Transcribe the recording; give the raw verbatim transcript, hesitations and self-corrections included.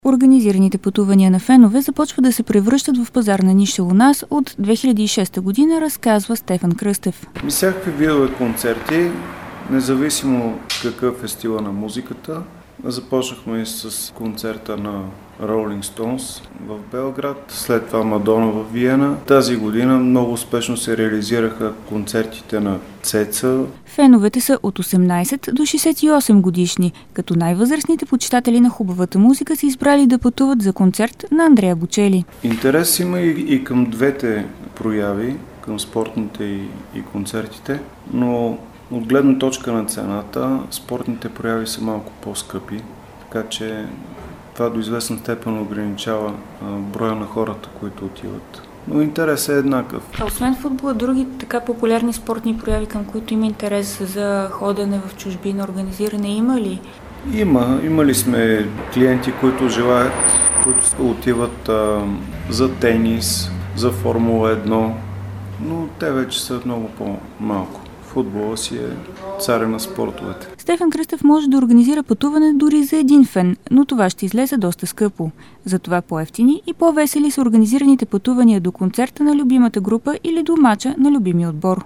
Организираните пътувания на фенове започват да се превръщат в пазарна ниша у нас от две хиляди и шеста година, разказва Стефан Кръстев. Всякакви видове концерти, независимо какъв е стила на музиката. Започнахме с концерта на Rolling Stones в Белград, след това Мадона в Виена. Тази година много успешно се реализираха концертите на Цеца. Феновете са от осемнайсет до шейсет и осем годишни, като най-възрастните почитатели на хубавата музика са избрали да пътуват за концерт на Андреа Бочели. Интерес има и, и към двете прояви, към спортните и, и концертите, но от гледна точка на цената, спортните прояви са малко по-скъпи, така че това до известна степен ограничава а, броя на хората, които отиват. Но интересът е еднакъв. А освен футбола, други така популярни спортни прояви, към които има интерес за ходене в чужбина, организиране, има ли? Има. Имали сме клиенти, които желаят, които отиват а, за тенис, за Формула едно, но те вече са много по-малко. Футбола си е царя на спортовете. Стефан Кръстев може да организира пътуване дори за един фен, но това ще излезе доста скъпо. Затова по-евтини и по-весели са организираните пътувания до концерта на любимата група или до мача на любимия отбор.